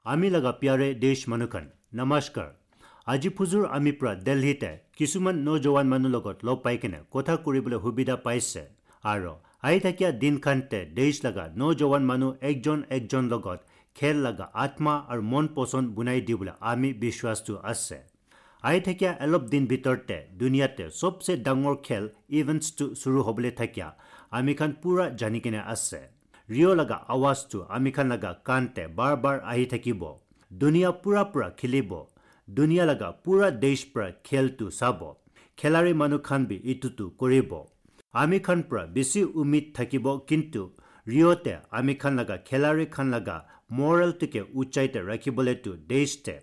আমি লগা প্যাৰে দেশ মানুহখন নমস্কাৰ আজি ফুজুৰ আমি পৰা দিল্লীতে কিছুমান নজৱান মানুহ লগত লগ পাই কেনে কথা কৰিবলৈ সুবিধা পাইছে আৰু আই থাকিয়া দিনখানতে দেশ লগা নজৱান মানুহ একজন লগত খেল লগা আত্মা আৰু মন পছন্দ বুনাই দিবলৈ আমি বিশ্বাসটো আছে আই থাকিয়া অলপ দিন ভিতৰতে দুনিয়াতে সবচে ডাঙৰ খেল ইভেন্টছটো শুৰু হ'বলৈ থাকিয়া আমি খান পুৰা জানি কেনে আছে ৰিঅ' লগা আৱাজটো আমি খান লগা কাণতে বাৰ আহি থাকিব দুনিয়া পুৰা খেলিব দুনিয়া লগা পুৰা দেশ পৰা খেলটো চাব খেলাৰী মানুহ খান বি ইটোটো কৰিব আমি খান পৰা বেছি উমিদ থাকিব কিন্তু ৰিঅ'তে আমি খান লগা খেলাৰী খান লগা মৰেলটোকে উচ্চাইতে ৰাখিবলৈতো দেশতে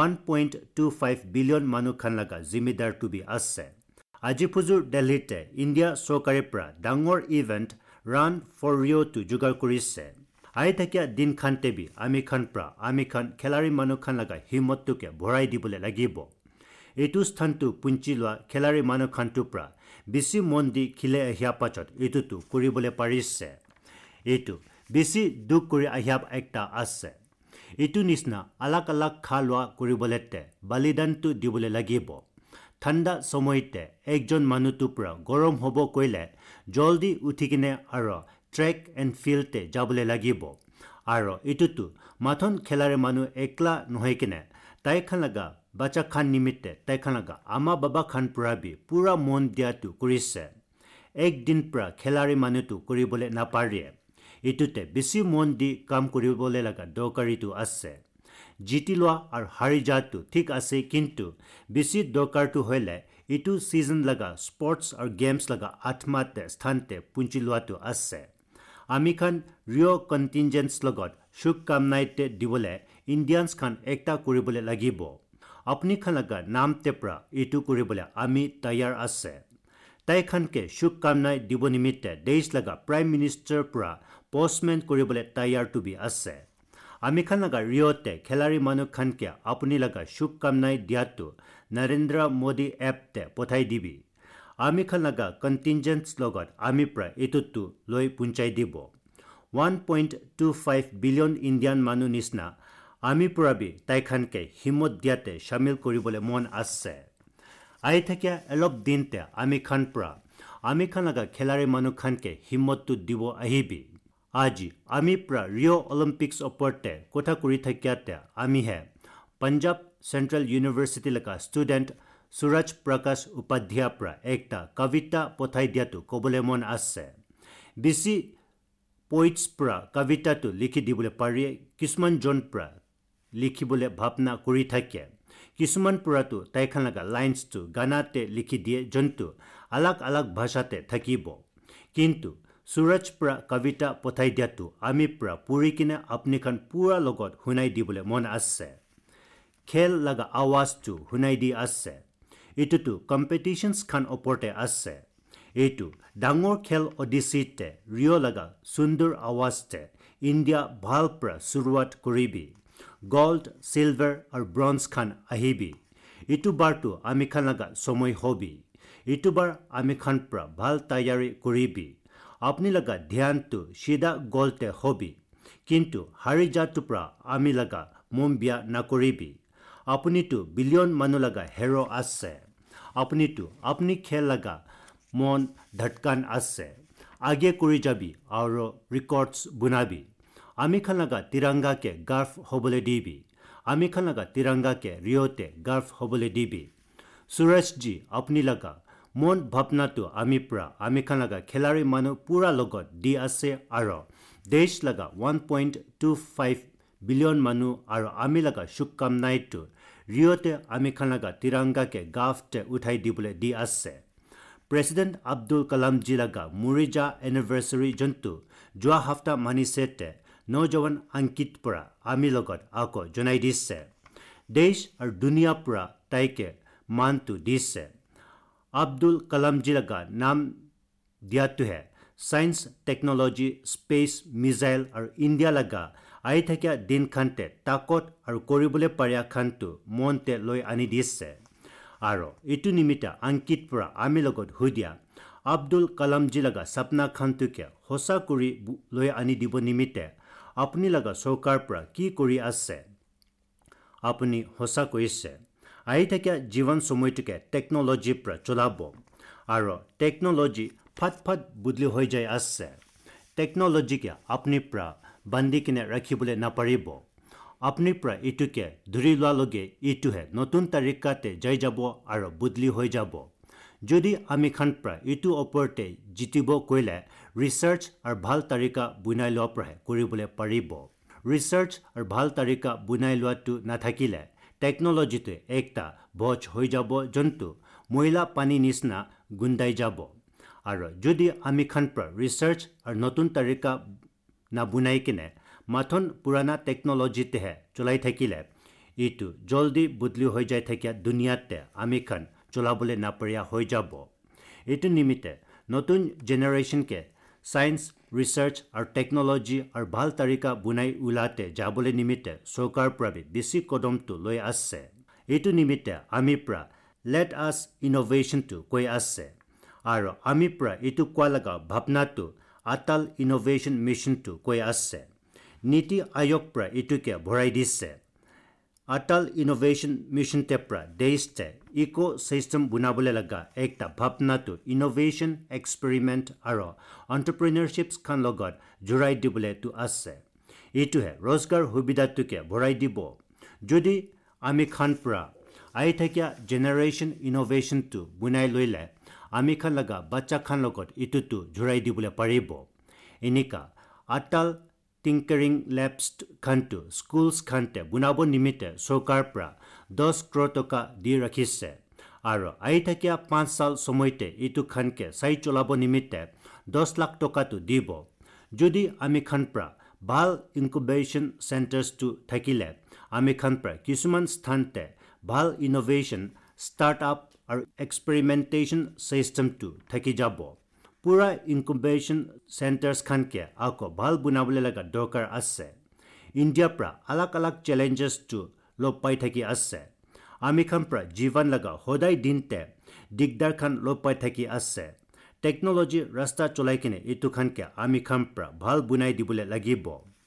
1.25 বিলিয়ন মানুহ খান লগা জিম্মেদাৰটো বি আছে আজি ফুজুৰ দিল্লীতে ইণ্ডিয়া চৰকাৰে পৰা ডাঙৰ ইভেন্ট ৰান ফৰ ৰিঅ'টো যোগাৰ কৰিছে আই থাকিয়া দিন খানতে বি আমি খান খেলাৰী মানুহ খান লগা হিম্মতটোকে ভৰাই দিবলৈ লাগিব এইটো স্থানটো পুঞ্চি লোৱা খেলাৰী মানুহ খানটোৰ পৰা বেছি মন দি খিলে আহিয়া পাছত এইটোতো কৰিবলৈ পাৰিছে এইটো বেছি দুখ কৰি আহিয়া একটা আছে এইটো নিচিনা আলাক খা লোৱা কৰিবলৈতে বলিদানটো দিবলৈ লাগিব ঠাণ্ডা সময়তে একজন মানুহটোৰ পৰা গৰম হ'ব কৈলে জলদি উঠি কিনে আৰু ট্ৰেক এণ্ড ফিল্ডতে যাবলৈ লাগিব আৰু এইটোতো মাথন খেলাৰে মানুহ একলা নহয় কিনে তাই খান লগা বাচ্চা খান নিমিত্তে তাই খান লগা আমা বাবা খান পৰা বি পুৰা মন দিয়াটো কৰিছে একদিন পৰা খেলাৰী মানুহটো কৰিবলৈ নাপাৰে এইটোতে বেছি মন দি কাম কৰিবলৈ লগা দৰকাৰীটো আছে জিতি লোৱা আৰু হাৰি যোৱাটো ঠিক আছে কিন্তু বেছি দৰকাৰটো হ'লে এইটো ছিজন লগা স্পৰ্টছ আৰু গেমছ লগা আত্মাতে স্থানতে পুঞ্চি লোৱাটো আছে আমি খান ৰিঅ' কণ্টিনজেন্টছ লগত শুভকামনাইতে দিবলৈ ইণ্ডিয়ানছ খান একটা কৰিবলৈ লাগিব আপুনি খান লগা নামতে পৰা এইটো কৰিবলৈ আমি তৈয়াৰ আছে তাই খানকে শুভকামনাই দিব নিমিত্তে দেশ লগা প্ৰাইম মিনিষ্টাৰ পৰা পষ্টমেণ্ট কৰিবলৈ তৈয়াৰটো বি আছে আমি খান লগা ৰিঅ'তে খেলাৰী মানুহ খানকে আপুনি লগা শুভকামনাই দিয়াটো নৰেন্দ্ৰ মোদী এপতে পঠাই দিবি আমি খান লগা কণ্টিনজেন্টছ লগত আমি পৰা এইটোতো লৈ পুঞ্চাই দিব 1.25 বিলিয়ন ইণ্ডিয়ান মানুহ নিচিনা আমি পৰা বি তাই খানকে হিম্মত দিয়াতে চামিল কৰিবলৈ মন আছে আই থাকিয়া অলপ দিনতে আমি খান লগা খেলাৰী মানুহ খানকে হিম্মতটো দিব আহিবি আজি আমি পৰা ৰিঅ' অলিম্পিক্স ওপৰতে কথা কৰি থাকিয়াতে আমিহে পাঞ্জাৱ চেণ্ট্ৰেল ইউনিভাৰ্চিটি লগা ষ্টুডেণ্ট সুৰজ প্ৰকাশ উপাধ্যায়ৰ পৰা একটা কবিতা পঠাই দিয়াটো ক'বলৈ মন আছে বেছি পইটছ পৰা কবিতাটো লিখি দিবলৈ পাৰি কিছুমান জন পৰা লিখিবলৈ ভাৱনা কৰি থাকে কিছুমান পৰাটো তাইখান লগা লাইনছটো গানাতে লিখি দিয়ে যোনটো আলাক ভাষাতে থাকিব কিন্তু সুৰজ পৰা কবিতা পঠাই দিয়াটো আমি পৰা পঢ়ি কিনে আপুনি খান পুৰা লগত শুনাই দিবলৈ মন আছে খেল লগা আৱাজটো শুনাই দি আছে এইটোতো কম্পিটিশ্যনছ খান ওপৰতে আছে এইটো ডাঙৰ খেল অডিচিতে ৰিঅ' লগা সুন্দৰ আৱাজতে ইণ্ডিয়া ভাল পৰা শুৰুৱাত কৰিবি গল্ড চিলভাৰ আৰু ব্ৰঞ্জ খান আহিবি এইটো বাৰটো আমি খান লগা সময় হবি এইটো বাৰ আমি খান পৰা ভাল তৈয়াৰী কৰিবি আপুনি লগা ধ্যানটো চিধা গলতে হবি কিন্তু হাৰি যাটো পৰা আমি লগা মন বিয়া নকৰিবি আপুনিতো বিলিয়ন মানুহ লগা হেৰ' আছে আপুনি খেল লগা মন ধটকান আছে আগে কৰি যাবি আৰু ৰেকৰ্ডছ বনাবি আমি খান লগা তিৰংগাকে গাৰ্ভ হ'বলৈ দিবি আমি খান লগা তিৰংগাকে ৰিঅ'তে গাৰ্ভ হ'বলৈ দিবি সুৰজজী আপুনি লগা মন ভাৱনাটো আমি খান লগা খেলাৰী মানুহ পুৰা লগত দি আছে আৰু দেশ লগা 1.25 বিলিয়ন মানুহ আৰু আমি লগা শুভকামনাইটো ৰিঅ'তে আমি খান লগা তিৰংগাকে গাৰ্ভতে উঠাই দিবলৈ দি আছে প্ৰেছিডেণ্ট আব্দুল কালামজী লগা মুৰিজা এনিভাৰ্চাৰী যোনটো যোৱা সপ্তাহ মানিছেতে নজৱান আংকিত পৰা আমি লগত আকৌ জনাই দিছে দেশ আৰু দুনিয়া পৰা তাইকে মানটো দিছে আব্দুল কালামজী লগা নাম দিয়াটোহে ছায়েন্স টেকনলজি স্পেচ মিছাইল আৰু ইণ্ডিয়া লগা আহি থাকিয়া দিনখানতে তাকত আৰু কৰিবলৈ পাৰিয়া খানটো মনতে লৈ আনি দিছে আৰু এইটো নিমিত্তে আংকিত পৰা আমি লগত সুধিয়া আব্দুল কালামজী লগা সপনা খানটোকে সঁচা কৰি লৈ আনি দিব নিমিত্তে আপুনি লগা চৰকাৰ পৰা কি কৰি আছে আপুনি হসা কৈছে আহি থকা জীৱন সময়টোকে টেকনলজিৰ পৰা চলাব আৰু টেকনলজি ফাট বদলি হৈ যায় আছে টেকনলজিকে আপুনি পৰা বান্ধি কিনে ৰাখিবলৈ নাপাৰিব আপুনি পৰা ইটোকে ধৰি লোৱাৰ লগে ইটোহে নতুন তাৰিকাতে যাই যাব আৰু বদলি হৈ যাব যদি আমি খান পৰা ইটো ওপৰতে জিতিব কৈলে ৰিচাৰ্চ আৰু ভাল তাৰিকা বনাই লোৱাৰ পৰা কৰিবলৈ পাৰিব ৰিচাৰ্চ আৰু ভাল তাৰিকা বনাই লোৱাটো নাথাকিলে টেকনলজিটোৱে একটা বজ হৈ যাব যোনটো ময়লা পানী নিচিনা গুন্দাই যাব আৰু যদি আমি খান পৰা ৰিচাৰ্চ আৰু নতুন তাৰিকা নাবনাই কিনে মাথন পুৰাণা টেকনলজিতেহে চলাই থাকিলে ইটো জলদি বদলি হৈ যায় থাকিয়া দুনিয়াতে আমি খান চলাবলৈ নাপাৰিয়া হৈ যাব এইটো নিমিত্তে নতুন জেনেৰেশ্যনকে সায়েন্স ৰিচাৰ্চ আৰু টেকনলজি আৰু ভাল তাৰিকা বনাই ওলাতে যাবলৈ নিমিত্তে চৰকাৰ পৰা বেছি কদমটো লৈ আছে এইটো নিমিত্তে আমি পৰা লেট আছ ইনোভেশ্যনটো কৈ আছে আৰু আমি পৰা এইটো কোৱা লগা ভাৱনাটো আটাল ইনোভেশ্যন মিছনটো কৈ আছে নীতি আয়োগ পৰা এইটোকে ভৰাই দিছে আটাল ইনোভেশ্যন মিছন পৰা দেশতে ইকো চিষ্টেম বনাবলৈ লগা একটা ভাৱনাটো ইনোভেশ্যন এক্সপেৰিমেণ্ট আৰু এণ্টাৰপ্ৰিনাৰশ্বিপ খান লগত জোৰাই দিবলৈতো আছে এইটোহে ৰোজগাৰ সুবিধাটোকে ভৰাই দিব যদি আমি খান পৰা আহি থকা জেনেৰেশ্যন ইনোভেশ্যনটো বনাই লৈলে আমি খান লগা বাচ্চা খান লগত ইটোতো জোৰাই দিবলৈ পাৰিব এনেকা আটাল টিংকাৰিং লেবছ খানটো স্কুলছ খানতে বনাব নিমিত্তে চৰকাৰ পৰা 10 crore টকা দি ৰাখিছে আৰু আহি থকা 5 সাল সময়তে এইটো খানকে চাই চলাব নিমিত্তে 10 লাখ টকাটো দিব যদি আমি খান পৰা ভাল ইনকুবেশ্যন চেণ্টাৰ্ছটো থাকিলে আমি খান পৰা কিছুমান স্থানতে ভাল ইনোভেশ্যন ষ্টাৰ্টআপ আৰু এক্সপেৰিমেণ্টেশ্যন চিষ্টেমটো থাকি যাব পুৰা ইনকুবেশ্যন চেণ্টাৰ্ছ খানকে আকৌ ভাল বনাবলৈ লগা দৰকাৰ আছে ইণ্ডিয়াৰ পৰা আলাগ চেলেঞ্জেছটো লগ পাই থাকি আছে আমি খান পৰা জীৱন লগা সদায় দিনতে দিগদাৰ খান লগ পাই থাকি আছে টেকনলজি ৰাস্তা চলাই কিনে এইটো খানকে আমি খান পৰা ভাল বনাই দিবলৈ লাগিব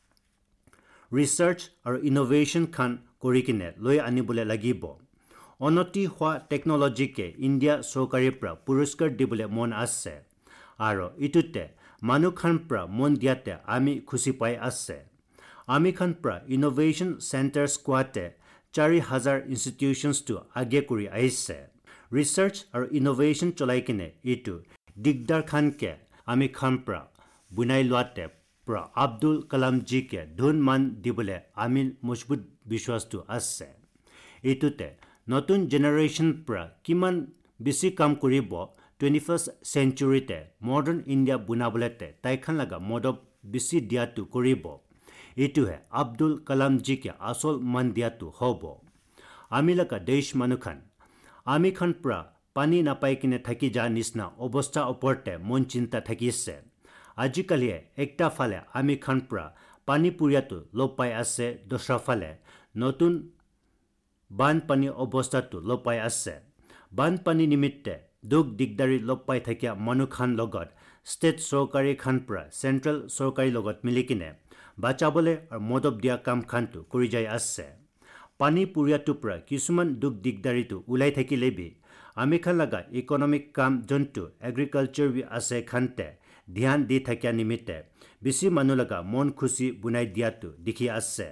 ৰিচাৰ্চ আৰু ইনোভেশ্যন খান কৰি কিনে লৈ আনিবলৈ লাগিব উন্নতি হোৱা টেকনলজিকে ইণ্ডিয়া চৰকাৰৰ পৰা পুৰস্কাৰ দিবলৈ মন আছে আৰু ইটোতে মানুহ খান পৰা মন দিয়াতে আমি খুচি পাই আছে আমি খান পৰা ইনোভেশ্যন চেণ্টাৰ্ছ কোৱাতে 4,000 ইনষ্টিটিউশ্যনছটো আগে কৰি আহিছে ৰিচাৰ্চ আৰু ইনোভেশ্যন চলাই কিনে এইটো দিগদাৰ খানকে আমি খান পৰা বনাই লোৱাতে পৰা আব্দুল কালামজীকে ধন মান দিবলৈ আমি মজবুত বিশ্বাসটো আছে এইটোতে নতুন জেনেৰেশ্যন পৰা কিমান বেছি কাম কৰিব 21st centuryতে মডাৰ্ণ ইণ্ডিয়া বনাবলৈতে তাইখান লগা মদত বেছি দিয়াটো কৰিব এইটোহে আব্দুল কালামজীকে আচল মান দিয়াটো হ'ব আমি লগা দেশ মানুহখান আমি খান পৰা পানী নাপাই কিনে থাকি যা নিচিনা অৱস্থা ওপৰতে মন চিন্তা থাকিছে আজিকালি একটা ফালে আমি খান পৰা পানী পুৰিয়াটো লগ পাই আছে দোসৰা ফালে নতুন বানপানী অৱস্থাটো লগ পাই আছে বানপানী নিমিত্তে দুখ দিগদাৰী লগ পাই থাকিয়া মানুহ খান লগত ষ্টেট চৰকাৰী খান পৰা চেণ্ট্ৰেল চৰকাৰী লগত মিলি কিনে বাচাবলৈ আৰু মদত দিয়া কাম খানটো কৰি যাই আছে পানী পুৰিয়াটোৰ পৰা কিছুমান দুখ দিগদাৰীটো ওলাই থাকিলেবি আমি খান লগা ইকনমিক কাম যোনটো এগ্ৰিকালচাৰ আছে খানতে ধ্যান দি থাকিয়া নিমিত্তে বেছি মানুহ লগা মন খুচি বনাই দিয়াটো দেখি আছে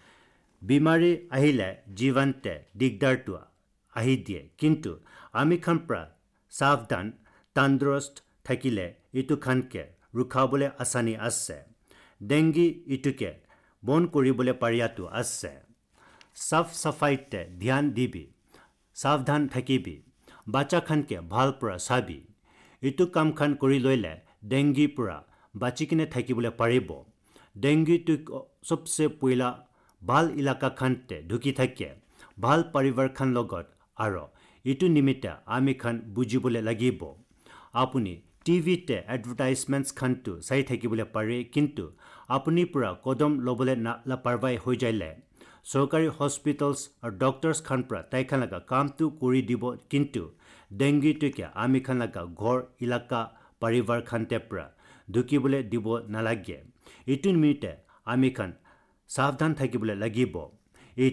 বিমাৰী আহিলে জীৱনতে দিগদাৰটো আহি দিয়ে কিন্তু আমি খান পৰা সাৱধান তন্দুৰস্ত থাকিলে এইটো খানকে ৰুখাবলৈ আসানী আছে ডেংগি ইটোকে বন্ধ কৰিবলৈ পাৰিয়াটো আছে সাফ সাফাইতে ধ্যান দিবি সাৱধান থাকিবি বাচ্চা খানকে ভাল পৰা চাবি এইটো কাম খান কৰি লৈলে ডেংগিৰ পৰা বাচি কিনে থাকিবলৈ পাৰিব ডেংগিটো সবচে পইলা ভাল ইলাকা খানতে ঢুকি থাকে ভাল পৰিবাৰ খান লগত আৰু এইটো নিমিত্তে আমি খান বুজিবলৈ লাগিব আপুনি টিভিতে এডভাৰটাইজমেণ্টছ খানটো চাই থাকিবলৈ পাৰে কিন্তু আপুনি পৰা কদম ল'বলৈ নাপাৰবাই হৈ যাইলে চৰকাৰী হস্পিটেলছ আৰু ডক্টৰছ খান পৰা তাইখান লগা কামটো কৰি দিব কিন্তু ডেংগিটোকে আমি খান লগা ঘৰ ইলাকা পৰিবাৰ খানতে পৰা ঢুকিবলৈ দিব নালাগে এইটো নিমিত্তে আমি খান সাৱধান থাকিবলৈ লাগিব এইটো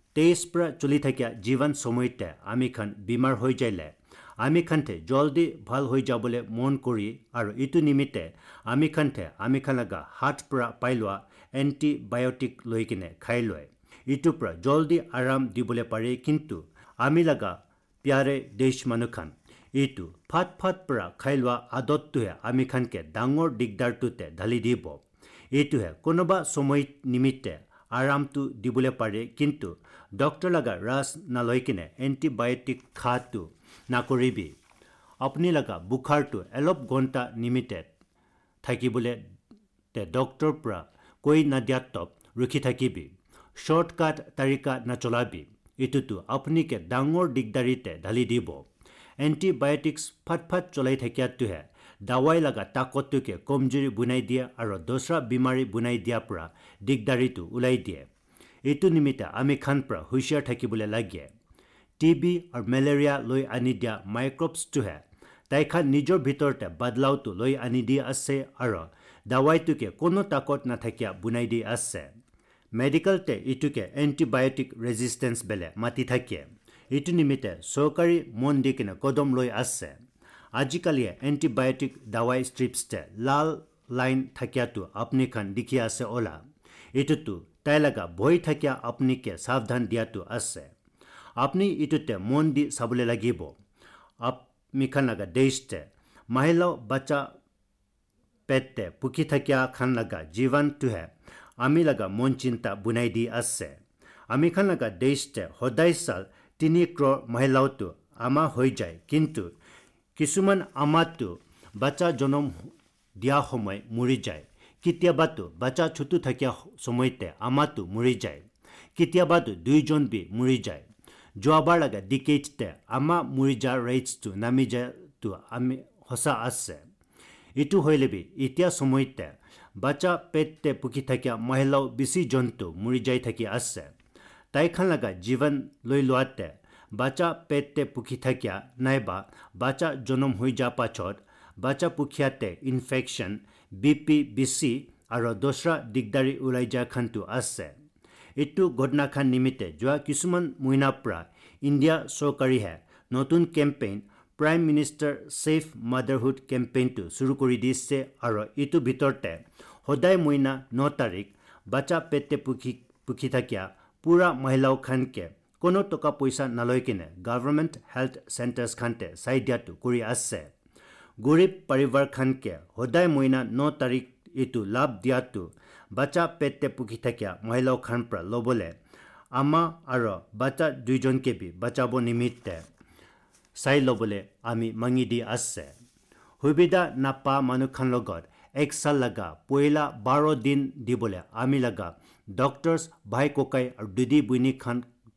23 পৰা চলি থাকিয়া জীৱন সময়তে আমি খান বিমাৰ হৈ যাইলে আমি খানতে জলদি ভাল হৈ যাবলৈ মন কৰি আৰু ইটো নিমিত্তে আমি খান লগা হাত পৰা পাই লোৱা এণ্টিবায়'টিক লৈ কিনে খাই লয় ইটোৰ পৰা জলদি আৰাম দিবলৈ পাৰে কিন্তু আমি লগা প্যাৰে দেশ মানুহ খান এইটো ফাট পৰা খাই লোৱা আদতটোহে আমি খানকে ডাঙৰ দিগদাৰটোতে ঢালি দিব এইটোহে কোনোবা সময় নিমিত্তে আৰামটো দিবলৈ পাৰে কিন্তু ডক্টৰ লগা ৰাজ নালৈ কিনে এণ্টিবায়'টিক খাটো নকৰিবি আপুনি লগা বুখাৰটো অলপ ঘণ্টা নিমিত্তে থাকিবলৈ ডক্টৰ পৰা কৈ নাদিয়াত ৰখি থাকিবি শ্বৰ্টকাট তাৰিকা নচলাবি এইটোতো আপুনিকে ডাঙৰ দিগদাৰিতে ঢালি দিব এণ্টিবায়'টিক্স ফাট চলাই থাকিয়াটোহে দাৱাই লগা তাকতটোকে কমজুৰি বনাই দিয়ে আৰু দোসৰা বেমাৰী বনাই দিয়াৰ পৰা দিগদাৰিটো ওলাই দিয়ে এইটো নিমিত্তে আমি খান পৰা হুঁচিয়াৰ থাকিবলৈ লাগে টিবি আৰু মেলেৰিয়া লৈ আনি দিয়া মাইক্ৰবছটোহে তাইখান নিজৰ ভিতৰতে বদলাওটো লৈ আনি দি আছে আৰু দাৱাইটোকে কোনো তাকত নাথাকিয়া বনাই দি আছে মেডিকেলতে ইটোকে এণ্টিবায়'টিক ৰেজিষ্টেঞ্চ বেলে মাতি থাকে এইটো নিমিত্তে চৰকাৰী মন দি কিনে কদম লৈ আছে আজিকালি এণ্টিবায়'টিক দাৱাই ষ্ট্ৰিপছতে লাল লাইন থাকিয়াটো আপুনি খান দেখি আছে ওলা এইটোতো তাই লগা ভয় থাকিয়া আপুনিকে সাৱধান দিয়াটো আছে আপুনি ইটোতে মন দি চাবলৈ লাগিব আমি খান লগা দেশতে মহিলা বাচ্চা পেটতে পুকি থাকিয়া খান লগা জীৱনটোহে আমি লগা মন চিন্তা বনাই দি আছে আমি খান লগা দেশতে সদায় চাল 3 ক্ৰ'ৰ মহিলাওটো আমা হৈ যায় কিন্তু কিছুমান আমাতো বাচ্চা জন্ম দিয়া সময় মৰি যায় কেতিয়াবাতো বাচ্চা ছোটো থাকিয়া সময়তে আমাতো মৰি যায় কেতিয়াবাতো 2 জন বি মৰি যায় যোৱাবাৰ লগা ডিকেটতে আমা মৰি যা ৰেটছটো নামি যায়তো আমি সঁচা আছে ইটো হইলেবি এতিয়া সময়তে বাচ্চা পেটতে পুকি থাকিয়া মহিলাও বেছি জন্তু মৰি যাই থাকি আছে তাইখান লগা জীৱন লৈ লোৱাতে বাচ্চা পেটতে পুকি থাকিয়া নাইবা বাচ্চা জন্ম হৈ যা পাছত বাচ্চা পুখিয়াতে ইনফেকশ্যন বিপি বেছি আৰু দোসৰা দিগদাৰি ওলাই যা খানটো আছে এইটো ঘটনাখান নিমিত্তে যোৱা কিছুমান মহিনাৰ পৰা ইণ্ডিয়া চৰকাৰীহে নতুন campaign prime minister safe motherhood কেম্পেইনটো শুৰু কৰি দিছে আৰু ইটো ভিতৰতে সদায় মহিনা 9 তাৰিখ বাচ্চা পেটতে পুকি থাকিয়া পুৰা মহিলাও খানকে কোনো টকা পইচা নালৈ কিনে গভৰ্ণমেণ্ট হেল্থ চেণ্টাৰ্ছ খানতে চাই দিয়াটো কৰি আছে গৰীব পৰিবাৰ খানকে সদায় মহিনা 9 তাৰিখ এইটো লাভ দিয়াটো বাচ্চা পেটতে পুকি থাকিয়া মহিলাও খান পৰা ল'বলৈ আমা আৰু বাচ্চা 2 জনকে বি বাচাব নিমিত্তে চাই ল'বলৈ আমি মাঙি দি আছে সুবিধা নাপা মানুহ খান লগত এক সাল লগা পইলা 12 দিন দিবলৈ আমি লগা ডক্টৰছ ভাই ককাই আৰু দিদি বইনী খান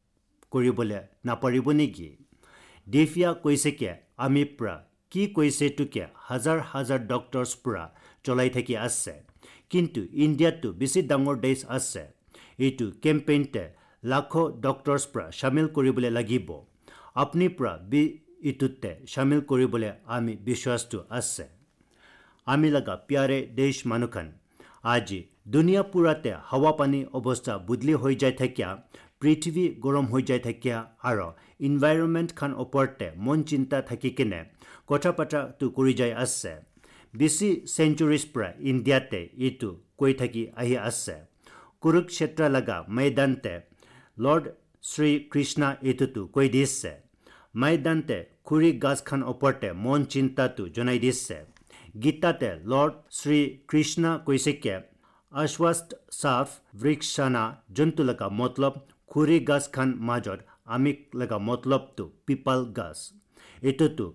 কৰিবলৈ নাপাৰিব নেকি দিফিয়া কৈছে কি আমি পৰা কি কৈছে তোকে হাজাৰ ডক্টৰছ পৰা চলাই থাকি আছে কিন্তু ইণ্ডিয়াতো বেছি ডাঙৰ দেশ আছে এইটো কেম্পেইনতে লাখো ডক্টৰছ পৰা শামিল কৰিবলৈ লাগিব আপুনি পৰা ইটোতে শামিল কৰিবলৈ আমি বিশ্বাসটো আছে আমি লগা প্যাৰে দেশ মানুহখান আজি দুনিয়া পুৰাতে হাৱা পানী অৱস্থা বদলি হৈ যায় থাকিয়া পৃথিৱী গৰম হৈ যায় থাকিয়া আৰু এনভাইৰনমেণ্ট খান ওপৰতে মন চিন্তা থাকি কিনে কথা পাতাটো কৰি যায় আছে বেছি চেঞ্চুৰিজ পৰা ইণ্ডিয়াতে এইটো কৈ থাকি আহি আছে কুৰুক্ষেত্ৰ লগা ময়দানতে লৰ্ড শ্ৰী কৃষ্ণ এইটোতো কৈ দিছে ময়দানতে খুৰী গাছ খান ওপৰতে মন চিন্তাটো জনাই দিছে গীতাতে লৰ্ড শ্ৰী কৃষ্ণ কৈছে কি অশ্বস্থ সাফ বৃক্ষানা যোনটো লগা মতলব খুৰী গাছ খান মাজত আমি লগা মতলবটো পিপাল গাছ এইটোতো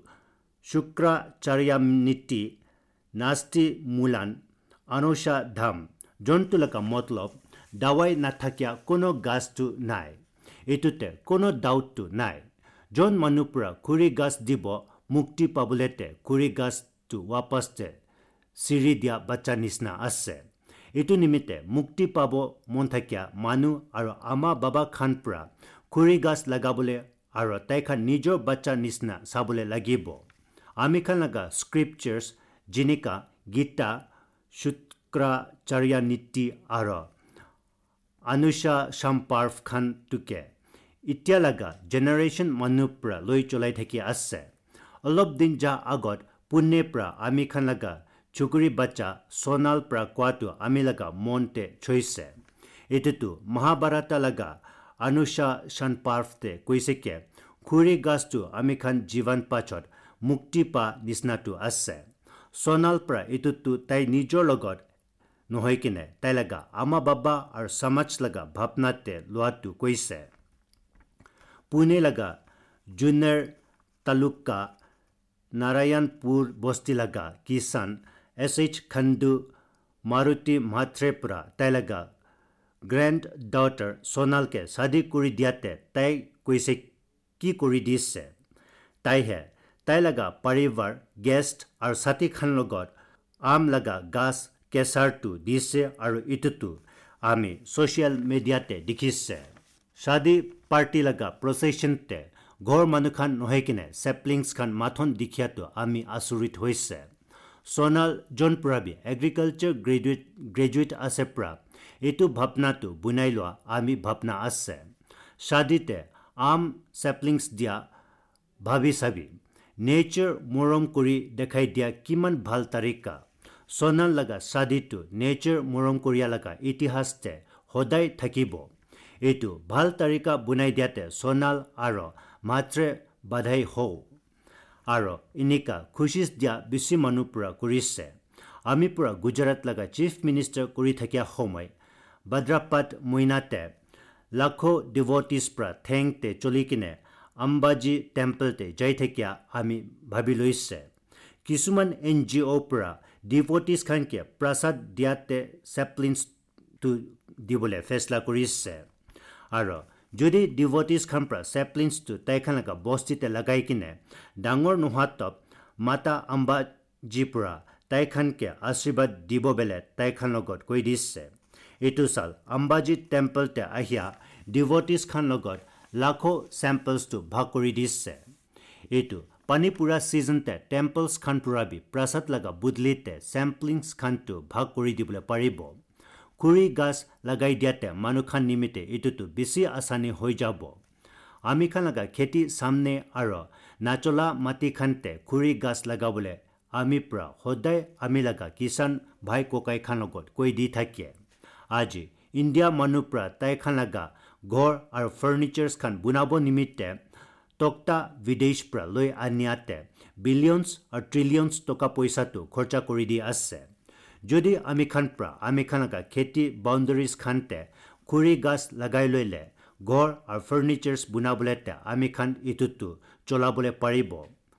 শুক্ৰাচাৰ্যামনীতি নাস্তি মূলান অনুষাধাম যোনটো লগা মতলব দাৱাই নাথাকিয়া কোনো গাছটো নাই এইটোতে কোনো ডাউটটো নাই যোন মানুহ পৰা খুৰী গাছ দিব মুক্তি পাবলৈতে খুৰী গাছটো ৱাপাছতে চিৰি দিয়া বাচ্চা নিচিনা আছে এইটো নিমিত্তে মুক্তি পাব মন থাকিয়া মানুহ আৰু আমা বাবা খান পৰা খুৰী গাছ লগাবলৈ আৰু তাইখান নিজৰ বাচ্চা নিচিনা চাবলৈ লাগিব আমি খান লগা স্ক্ৰিপচাৰ্ছ যেনেকা গীতা শুক্ৰাচাৰ্যানীতি আৰু অনুশাসনপাৰ্ভ খানটোকে ইতিয়া লাগা জেনাৰেশ্যন মানুহ পৰা লৈ চলাই থাকি আছে অলপ দিন যা আগত পুনে পৰা আমি খান লাগা চুকুৰি বাচ্চা সোনাল পৰা কোৱাটো আমি লাগা মনতে চৈছে এটোতো মহাভাৰতা লাগা অনুষা শানপাৰ্ফতে কৈছে কে খুৰি গাছটো আমি খান জীৱান পাছত মুক্তি পা নিচিনাটো আছে সোনাল পৰা এটোতো তাই নিজৰ লগত নহয় কিনে তাই লাগা আমা বাবা আৰু সমাজ লাগা ভাৱনাতে লোৱাটো কৈছে পুনে লাগা জুনেৰ তালুকা নাৰায়ণপুৰ বস্তি লাগা কিষাণ SH খণ্ডু মাৰুতি মাথ্ৰেপুৰা তাই লাগা গ্ৰেণ্ড ডটাৰ সোনালকে শাদী কৰি দিয়াতে তাই কৈছে কি কৰি দিছে তাই লাগা পৰিবাৰ গেষ্ট আৰু সাথী খান লগত আম লাগা গাছ কেঁচাৰটো দিছে আৰু ইটোতো আমি ছ'চিয়েল মিডিয়াতে দেখিছে শাদী পাৰ্টি লাগা প্ৰচেছনতে ঘৰ মানুহ খান নহয় কিনে চেপলিংছ খান মাথন দেখিয়াটো আমি আচৰিত হৈছে সোনাল জনপুৰাবী এগ্ৰিকালচাৰ গ্ৰেজুৱেট আছে পৰা এইটো ভাৱনাটো বুনাই লোৱা আমি ভাৱনা আছে শাদীতে আম চেপলিংছ দিয়া ভাবি চাবি নেচাৰ মৰম কৰি দেখাই দিয়া কিমান ভাল তাৰিকা সোনাল লাগা শাদীটো নেচাৰ মৰম কৰিয়া লাগা ইতিহাসতে সদায় থাকিব এইটো ভাল তাৰিকা বুনাই দিয়াতে সোনাল আৰু মাত্ৰে বাধাই হও আৰু এনেকা খুচিছ দিয়া বেছি মানুহ পৰা কৰিছে আমি পৰা গুজৰাট লাগা চিফ মিনিষ্টাৰ কৰি থাকিয়া সময় ভদ্ৰাপাত মইনাতে লাখো ডিভটিছ পৰা থেংতে চলি কিনে আম্বাজী টেম্পলতে যাই থাকিয়া আমি ভাবি লৈছে কিছুমান NGO পৰা ডিভটিছ খানকে প্ৰসাদ দিয়াতে চেপলিনছটো দিবলৈ ফেচলা কৰিছে আৰু যদি ডিভটিছ খান পৰা চেপলিনছটো তাইখান লগা বস্তিতে লগাই কিনে ডাঙৰ নোহোৱাতপ মাতা আম্বাজী পৰা তাইখানকে আশীৰ্বাদ দিব বেলে তাইখান লগত কৈ দিছে এইটো চাল আম্বাজী টেম্পলতে আহিয়া ডিভটিছ খান লগত লাখো চেম্পলছটো ভাগ কৰি দিছে এইটো পানীপুৰা ছিজনতে টেম্পলছ খান পুৰাবি প্ৰসাদ লগা বুদলিতে চেম্পলিংছ খানটো ভাগ কৰি দিবলৈ পাৰিব খুৰি গাছ লগাই দিয়াতে মানুহ খান নিমিতে এইটোতো বেছি আসানী হৈ যাব আমি খান লগা খেতি সামনে আৰু নাচলা মাটি খানতে খুৰি গাছ লগাবলৈ আমি পৰা সদায় আমি লগা কিষাণ ভাই ককাই খান লগত কৈ দি থাকে আজি ইণ্ডিয়া মানুহ পৰা তাই খান লগা ঘৰ আৰু ফাৰ্নিচাৰ্ছ খান বনাব নিমিত্তে টক্টা বিদেশ পৰা লৈ আনিয়াতে বিলিয়নছ আৰু ট্ৰিলিয়নছ টকা পইচাটো খৰচা কৰি দি আছে যদি আমি খান পৰা আমি খান লগা খেতি বাউণ্ডাৰীজ খানতে খুৰি গাছ লগাই লৈলে ঘৰ আৰু ফাৰ্নিচাৰ্ছ বনাবলৈ আমি খান ইটোতো চলাবলৈ পাৰিব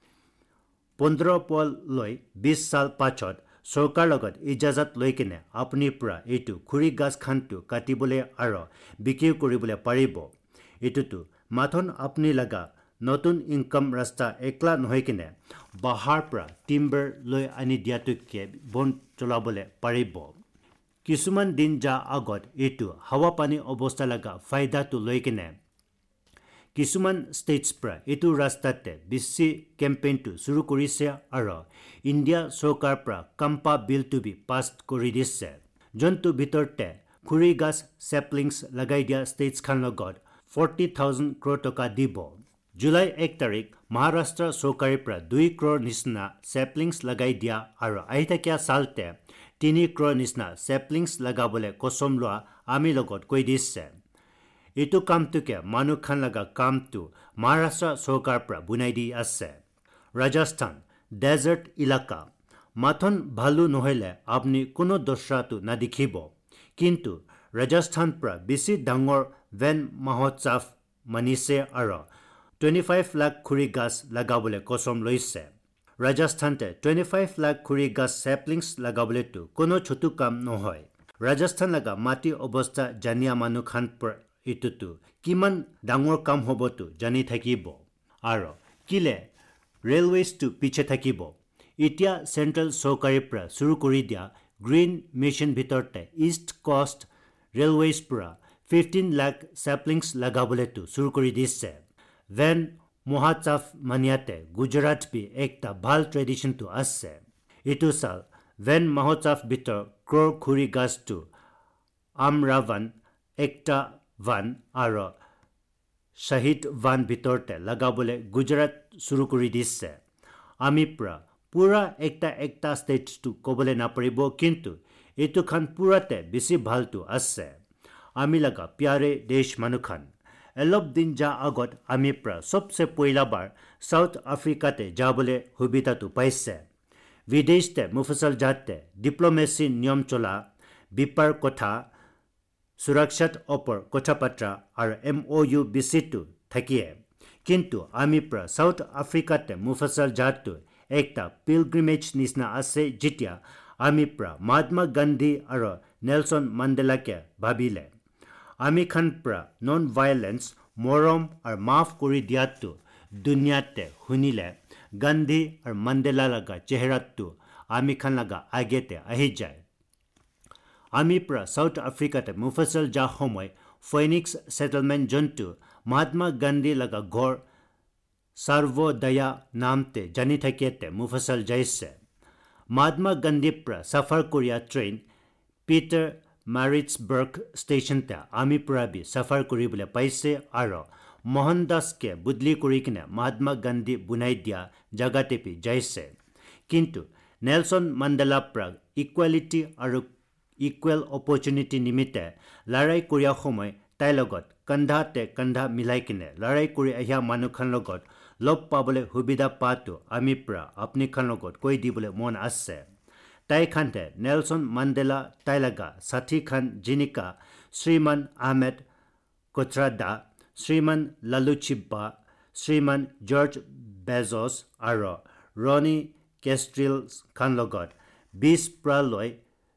15 পলৈ 20 সাল পাছত চৰকাৰ লগত ইজাজত লৈ কিনে আপুনি পৰা এইটো খুৰি গাছ খানটো কাটিবলৈ আৰু বিক্ৰী কৰিবলৈ পাৰিব এইটোতো মাথন আপুনি লগা নতুন ইনকাম ৰাস্তা একলা নহয় কিনে বাহাৰ পৰা টিম্বাৰ লৈ আনি দিয়াটোকে বন চলাবলৈ পাৰিব কিছুমান দিন যা আগত এইটো হাৱা পানী অৱস্থা লগা ফাইদাটো লৈ কিনে কিছুমান ষ্টেটছ পৰা এইটো ৰাস্তাতে বেছি কেম্পেইনটো শুৰু কৰিছে আৰু ইণ্ডিয়া চৰকাৰ পৰা কাম্পা বিলটো বি পাছ কৰি দিছে যোনটো ভিতৰতে খুৰি গাছ চেপলিংছ লগাই দিয়া ষ্টেটছ খান লগত 40,000 crore টকা দিব জুলাই 1 তাৰিখ মহাৰাষ্ট্ৰ চৰকাৰৰ পৰা 2 crore নিচিনা চেপলিংছ লগাই দিয়া আৰু আহি থাকিয়া চালতে 3 crore নিচিনা চেপলিংছ লগাবলৈ কচম লোৱা আমি লগত কৈ দিছে এইটো কামটোকে মানুহ খান লগা কামটো মহাৰাষ্ট্ৰ চৰকাৰ পৰা বুনাই দি আছে ৰাজস্থান ডেজাৰ্ট ইলাকা মাথন ভালো নহলে আপুনি কোনো দশৰাটো নাদেখিব কিন্তু ৰাজস্থান পৰা বেছি ডাঙৰ ভেন মহোৎসৱ মানিছে আৰু 25 লাখ খুৰি গাছ লগাবলৈ কচম লৈছে ৰাজস্থানতে 25 লাখ খুৰি গাছ চেপলিংছ লগাবলৈতো কোনো ছোটো কাম নহয় ৰাজস্থান লগা মাটি অৱস্থা জানিয়া মানুহ খান পৰা ইটোতো কিমান ডাঙৰ কাম হ'বতো জানি থাকিব আৰু কিলে ৰেলৱেজটো পিছে থাকিব এতিয়া চেণ্ট্ৰেল চৰকাৰৰ পৰা শুৰু কৰি দিয়া গ্ৰীণ মিছন ভিতৰতে ইষ্ট কোষ্ট ৰেলৱেজ পৰা 15 লাখ চেপলিংছ লগাবলৈতো শুৰু কৰি দিছে ভেন মহোৎসৱ মানিয়াতে গুজৰাট বি একটা ভাল ট্ৰেডিশ্যনটো আছে এইটো চাল ভেন মহোৎসৱ ভিতৰ ক্ৰ'ৰ খুৰি গাছটো আমৰাৱান একটা ভান আৰু shahid van bitorte lagabole Gujarat suru kori disse ami pra pura ekta state tu kobole na paribo kintu etu khan purate bisi bhaltu asse ami laga pyare desh manukhan elop din ja agot ami pra sobse poila bar South Africa te jabole hubita tu paise videsh te mufasal jatte diplomacy niyam chola bipar kotha surakshat opor kothapatra ar MOU bisitu thakie kintu ami pra South Africa te mufasal jattu ekta pilgrimage nisna ase jitia ami pra Mahatma Gandhi ar Nelson Mandela ke bhabile ami khan pra non violence morom ar maaf kori diatu dunyate hunile Gandhi ar Mandela laga chehratu ami khan laga agete ahi jai ami pra South Africa te mufasal ja homoy Phoenix settlement jontu Mahatma Gandhi laga ghor Sarvodaya namte jani thakete mufasal jaise Mahatma Gandhi pra safar Korea train Peter Maritzburg station te ami pra bi safar kori bole paise aro Mohandas ke budli kori kine Mahatma Gandhi bunai dia jagate pi jaise kintu Nelson Mandela pra equality aro equal opportunity nimite larai korea homoy tai logot kandha milai kine larai kori ahya manukhan logot lob pabole hubida patu ami pra apni khan logot koi dibole mon asse tai khante Nelson Mandela tailaga sathi khan jinika Shriman Ahmed Kotrada Shriman Lalu Chibba Shriman George Bezos aro Ronnie Kestrel khan logot 20 praloi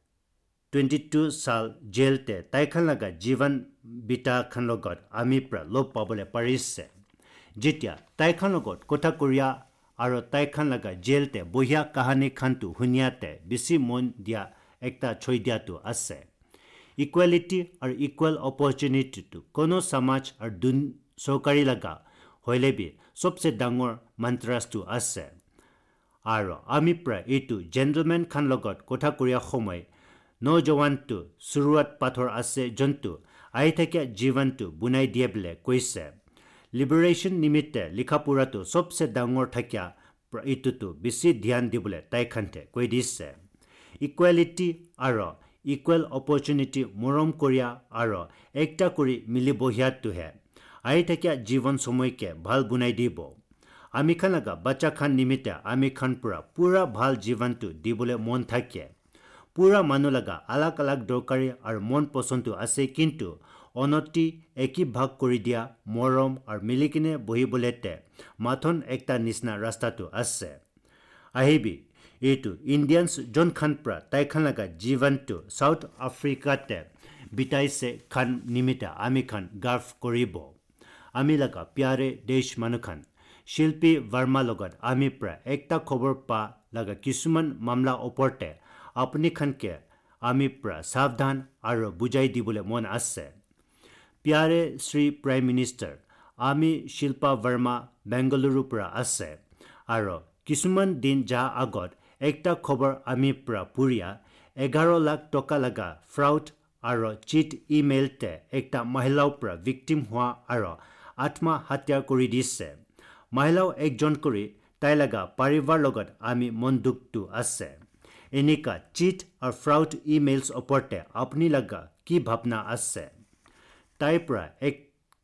22 sal jail te tai khan laga jivan bita khan logot ami pra lob pabole parise jitia tai khan logot kotha korea aro tai khan laga jail te bohya kahani khan tu hunia te bisi mon dia ekta choi dia tu ase equality or equal opportunity tu kono samaj ar dun sokari laga hoile bi sobse dangor mantras tu ase aro ami pra etu gentleman khan logot kotha korea homoy nojawan tu suruat pathor ase jontu ai thake jivan tu bunai diable koise liberation nimitte likhapura tu sobse dangor thakya itu tu bisi dhyan dibole tai khante koi disse equality aro equal opportunity morom korea aro ekta kori milibohya tu he ai thake jivan somoy ke bhal bunai dibo ami khan laga bacha khan nimitte ami khan pura bhal jivan tu dibole mon thake pura manu laga alag dorkari ar mon posontu ase kintu onoti eki bhag kori dia morom ar milikine bohi bolete mathon ekta nisna rasta tu ase ahibi etu Indians John Khan pra tai khan laga jivan tu South Africa te bitaise khan nimita ami khan garf koribo ami laga pyare desh manukhan Shilpi Verma logat ami pra ekta khobor pa laga kisuman mamla oporte apni khan ke ami pra savdhan aro bujai dibole mon asse pyare Sri Prime Minister ami Shilpa Verma Bengaluru pra asse aro kisuman din ja agot ekta khobor ami pra puria 11 lakh toka laga fraud aro cheat email te ekta mahila pra victim hua aro atma hatya kori disse mahila ekjon kori tai laga parivar logot ami monduk tu asse enika cheat or fraud emails oporte apni laga ki bhapna asse tai pra ek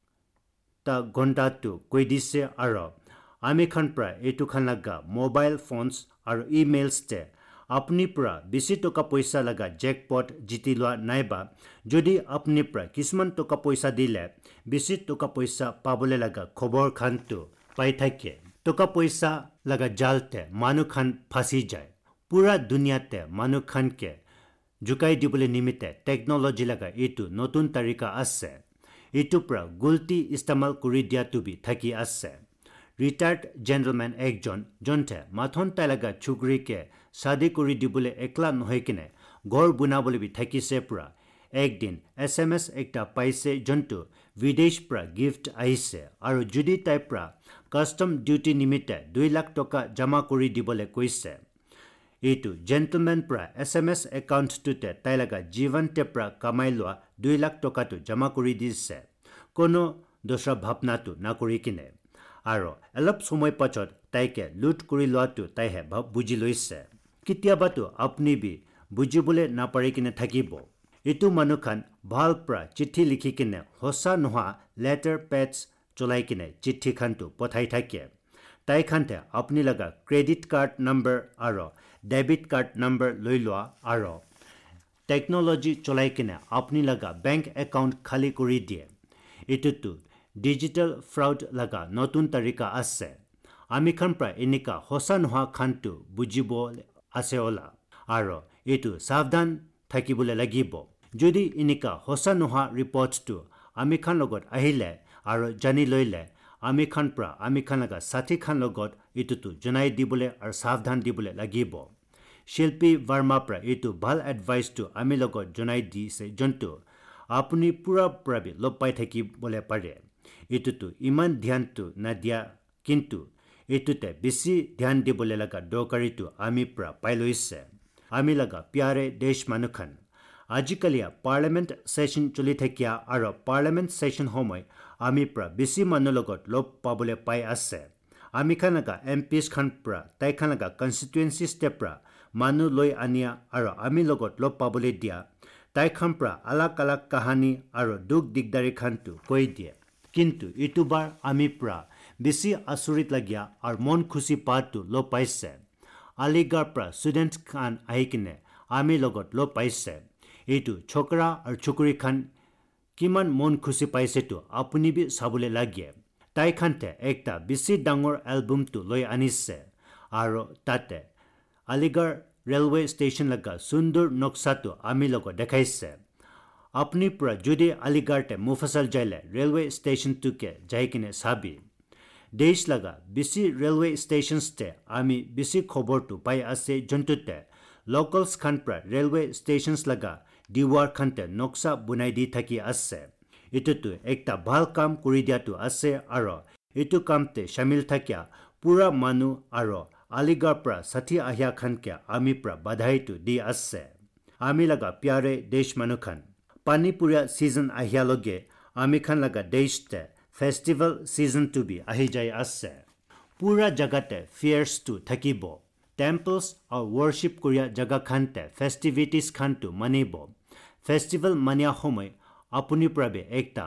ta gonta tu koi disse aro ami khan pra etu khan laga mobile phones aro emails te apni pra bisi toka poisa laga jackpot jitilwa naiba jodi apni pra kisman toka poisa dile bisi toka poisa pabole laga khobor khan tu pai thake toka poisa laga jalte manu khan phasi jay pura dunyate manu khan ke jukai dibole nimite technology laga etu notun tarika ase etu pra gulti istamal kuri dia tu bi thaki ase retired gentleman ekjon jonte mathon talaga chukri ke shadi kuri dibole ekla nohoi kine gor buna bole bi thaki se pura ekdin SMS ekta paise jontu videsh pra gift aise aru judi type pra custom duty nimite 2 lakh toka jama kuri dibole koise etu gentleman pra SMS account tute tailaga jivan te pra kamai lwa 2 lakh toka tu jama kuri disse kono দোসৰা ভাৱনাটো নাকৰি কিনে আৰু অলপ সময় পাছত তাইকে লুট কৰি লোৱাটো তাইহে বুজি লৈছে কেতিয়াবাতো আপুনি বুজিবলৈ নাপাৰি কিনে থাকিব এইটো মানুহখন ভাল পৰা চিঠি লিখি কিনে সঁচা নোহোৱা লেটাৰ পেডছ চলাই কিনে চিঠিখনটো পঠাই থাকে তাইখানতে আপুনি লগা ক্ৰেডিট কাৰ্ড নম্বৰ আৰু ডেবিট কাৰ্ড নম্বৰ লৈ লোৱা আৰু টেকন'লজি চলাই কিনে আপুনি লগা বেংক একাউণ্ট খালী কৰি দিয়ে এইটোতো ডিজিটেল ফ্ৰড লগা নতুন তাৰিকা আছে আমি খান পৰা এনেকা সঁচা নোহোৱা খানটো বুজিব আছে ওলা আৰু এইটো সাৱধান থাকিবলৈ লাগিব যদি এনেকা সঁচা নোহোৱা ৰিপৰ্টটো আমি খান লগত আহিলে আৰু জানি লৈলে আমি খান পৰা আমি খান লগা সাথী খান লগত এইটোতো জনাই দিবলৈ আৰু সাৱধান দিবলৈ লাগিব শিল্পী ভাৰ্মা পৰা এইটো ভাল এডভাইচটো আমি লগত জনাই দিছে যোনটো আপুনি পুৰা ল'ব পাই থাকিবলৈ পাৰে এইটোতো ইমান ধ্যানটো নাদিয়া কিন্তু এইটোতে বেছি ধ্যান দিবলৈ লগা দৰকাৰীটো আমি পৰা পাই লৈছে আমি লগা প্যাৰে দেশ মানুহখন আজিকালি পাৰ্লিয়ামেণ্ট ছেছন চলি থাকিয়া আৰু পাৰ্লিয়ামেণ্ট ছেছন সময় আমি পৰা বেছি মানুহ লগত লগ পাবলৈ পাই আছে আমি খান লগা এমপিছ খান পৰা তাই খান লগা কনষ্টিটুৱেঞ্চিছতে পৰা মানুহ লৈ আনিয়া আৰু আমি লগত লগ পাবলৈ দিয়া তাই খান পৰা আলাগ আলাগ কাহানী আৰু দুখ দিগদাৰী খানটো কৈ দিয়ে কিন্তু ইটোবাৰ আমি পৰা বেছি আচৰিত লাগিয়া আৰু মন খুচি পাতো লগ পাইছে আলিগড়ৰ পৰা ষ্টুডেণ্ট খান আহি কিনে আমি লগত লগ পাইছে এইটো ছোকৰা আৰু ছোকৰী খান কিমান মন খুচি পাইছেতো আপুনি চাবলৈ লাগে তাই খানতে একটা বেছি ডাঙৰ এলবামটো লৈ আনিছে আৰু তাতে আলিগড় ৰেলৱে ষ্টেচন লগা সুন্দৰ নক্সাটো আমি লগত দেখাইছে আপুনি পৰা যদি আলিগড়তে মুফাছাল যাইলে ৰেলৱে ষ্টেচনটোকে যাই কিনে চাবি দেশ লগা বেছি ৰেলৱে ষ্টেচনছতে আমি বেছি খবৰটো পাই আছে যোনটোতে লোকেলছ খান পৰা ৰেলৱে ষ্টেচনছ লগা দিৱাৰ খানতে নক্সা বনাই দি থাকি আছে এইটোতো একটা ভাল কাম কৰি দিয়াটো আছে আৰু এইটো কামতে শামিল থাকিয়া পুৰা মানুহ আৰু আলিগড়ৰ পৰা সাথী আহিয়া খানকে আমি পৰা বাধাইটো দি আছে আমি লগা প্যাৰে দেশ মানুহখন পানীপুৰীয়া ছিজন আহিয়া লগে আমি খান লগা দেশতে ফেষ্টিভেল ছিজনটো আহি যাই আছে পুৰা জাগাতে ফেয়াৰ্ছটো থাকিব টেম্পলছ আৰু ৱৰ্শ্বিপ কৰিয়া জাগা খানতে ফেষ্টিভিটিছ খানটো মানিব ফেষ্টিভেল মানিয়া সময় আপুনি পৰা একটা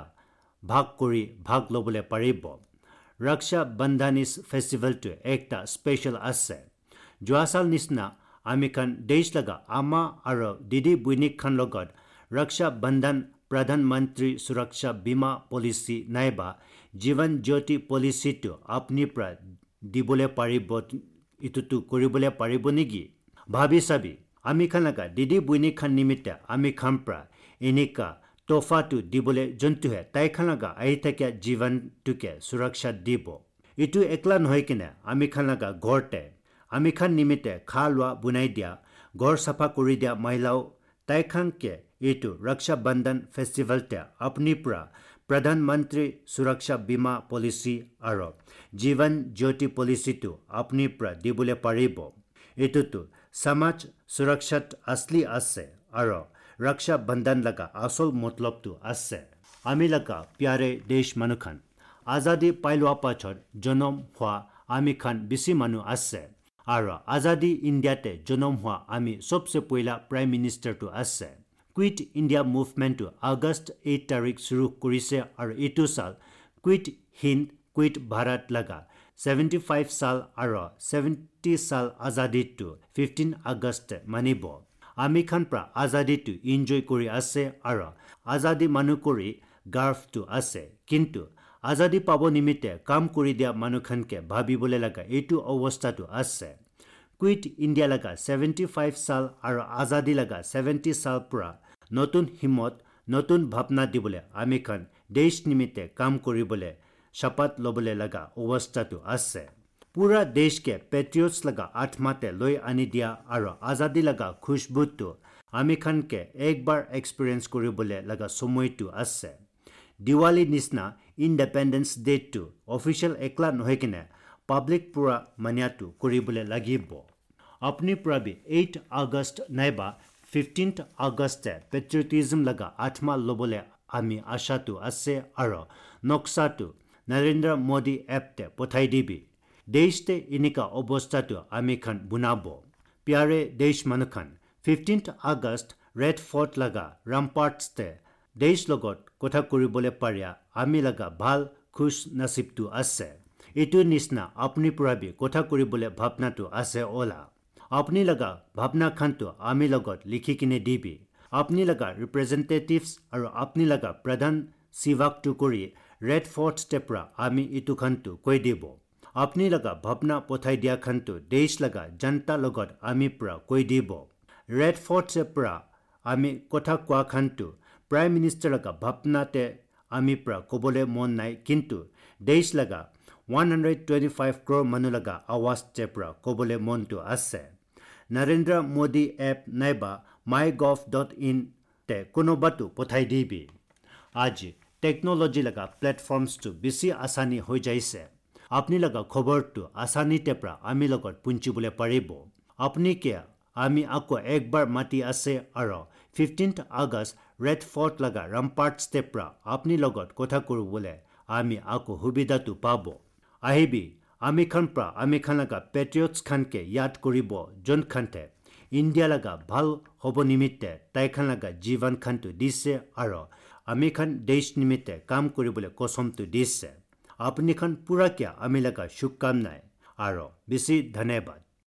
ভাগ ল'বলৈ পাৰিব ৰক্ষা বন্ধনিছ ফেষ্টিভেলটো একটা স্পেচিয়েল আছে যোৱা সাল নিচিনা আমি খান দেশ লগা আমা আৰু দিদি বৈনিক খান লগত ৰক্ষা বন্ধন প্ৰধানমন্ত্ৰী সুৰক্ষা বীমা পলিচি নাইবা জীৱন জ্যোতি পলিচিটো আপুনি পৰা দিবলৈ পাৰিব ইটোতো কৰিবলৈ পাৰিব নেকি ভাবি চাবি আমি খান লগা দিদি বৈনিক খান নিমিত্তে আমি খান পৰা এনেকা তোফাটো দিবলৈ যোনটোহে তাই খান লগা আহি থাকে জীৱনটোকে সুৰক্ষা দিব এইটো একলা নহয় কিনে আমি খান লগা ঘৰতে আমি খান নিমিত্তে খা লোৱা বনাই দিয়া ঘৰ চাফা কৰি দিয়া মহিলাও তাই খানকে এইটো ৰক্ষা বন্ধন ফেষ্টিভেলতে আপুনি পৰা প্ৰধানমন্ত্ৰী সুৰক্ষা বীমা পলিচি আৰু জীৱন জ্যোতি পলিচিটো আপুনি পৰা দিবলৈ পাৰিব এইটোতো সমাজ সুৰক্ষাত আছলি আছে আৰু ৰক্ষা বন্ধন লগা আচল মতলবটো আছে আমি লগা প্যাৰে দেশ মানুহখন আজাদী পাই লোৱা পাছত জন্ম হোৱা আমি খান বেছি মানুহ আছে আৰু আজাদী ইণ্ডিয়াতে জন্ম হোৱা আমি সবচে পহিলা প্ৰাইম মিনিষ্টাৰটো আছে কুইট ইণ্ডিয়া মুভমেণ্টটো আগষ্ট 8 তাৰিখ শুৰু কৰিছে আৰু এইটো সাল কুইট হিন্দ কুইট ভাৰত লগা 75 সাল আৰু 70 সাল আজাদীটো 15 আগষ্ট মানিব আমি খান পৰা আজাদীটো এনজয় কৰি আছে আৰু আজাদী মানুহ কৰি গাৰ্ভটো আছে কিন্তু আজাদী পাব নিমিত্তে কাম কৰি দিয়া মানুহখনকে ভাবিবলৈ লগা এইটো অৱস্থাটো আছে কুইট ইণ্ডিয়া লগা 75 সাল আৰু আজাদী লগা 70 সাল পৰা নতুন হিম্মত নতুন ভাৱনা দিবলৈ আমি খান দেশ নিমিত্তে কাম কৰিবলৈ শপত ল'বলৈ লগা অৱস্থাটো আছে পুৰা দেশকে পেট্ৰিয়টছ লগা আত্মাতে লৈ আনি দিয়া আৰু আজাদী লগা খুশবুটো আমি খানকে একবাৰ এক্সপিৰিয়েঞ্চ কৰিবলৈ লগা সময়টো আছে দিৱালী নিচিনা ইণ্ডিপেণ্ডেন্স ডেটো অফিচিয়েল একলা নহয় কিনে পাব্লিক পুৰা মানিয়াটো কৰিবলৈ লাগিব আপুনি পৰা 8 আগষ্ট নাইবা 15 আগষ্টে পেট্ৰিয়টিজম লগা আত্মা ল'বলৈ আমি আশাটো আছে আৰু নক্সাটো নৰেন্দ্ৰ মোদী এপতে পঠাই দিবি দেশতে এনেকা অৱস্থাটো আমি খান বুনাব প্যাৰে দেশ মানুহখান 15th আগষ্ট ৰেড ফৰ্ট লগা ৰামপাৰ্টছতে দেশ লগত কথা কৰিবলৈ পাৰিয়া আমি লগা ভাল খুশ নচিবটো আছে এইটো নিচিনা আপুনি পৰাবি কথা কৰিবলৈ ভাৱনাটো আছে ওলা আপুনি লগা ভাৱনা খানটো আমি লগত লিখি কিনে দিবি আপুনি লগা ৰিপ্ৰেজেণ্টেটিভছ আৰু আপুনি লগা প্ৰধান সেৱকটো কৰি ৰেড ফৰ্ট ষ্টেপৰা আমি ইটো খানটো কৈ দিব আপুনি লগা ভাৱনা পঠাই দিয়া খানটো দেশ লগা জনতা লগত আমি পৰা কৈ দিব ৰেড ফৰ্ট ষ্টেপৰা আমি কথা কোৱা খানটো প্ৰাইম মিনিষ্টাৰ লগা ভাৱনাতে আমি পৰা ক'বলৈ মন নাই কিন্তু দেশ লগা 125 crore মানুহ লগা আৱাজ ষ্টেপৰা ক'বলৈ মনটো আছে নৰেন্দ্ৰ মোদী এপ নাইবা mygov.in তে কোনোবাটো পঠাই দিবি আজি টেকনলজি লগা প্লেটফৰ্মছটো বেছি আসানী হৈ যাইছে আপুনি লগা খবৰটো আসানীতে পৰা আমি লগত পুঞ্চিবলৈ পাৰিব আপুনি কে আমি আকৌ একবাৰ মাতি আছে আৰু 15th আগষ্ট ৰেড ফৰ্ট লগা ৰামপাৰ্ট ষ্টেপৰা আপুনি লগত কথা কৰিবলৈ আমি আকৌ সুবিধাটো পাব আহিবি আমি খান পৰা আমি খান লগা পেট্ৰিয়টছ খানকে ইয়াদ কৰিব যোন খানতে ইণ্ডিয়া লগা ভাল হ'ব নিমিত্তে তাই খান লগা জীৱন খানটো দিছে আৰু আমি খান দেশ নিমিত্তে কাম কৰিবলৈ কসমটো দিছে আপুনি খান পুৰাকে আমি লগা শুভকামনাই আৰু বেছি ধন্যবাদ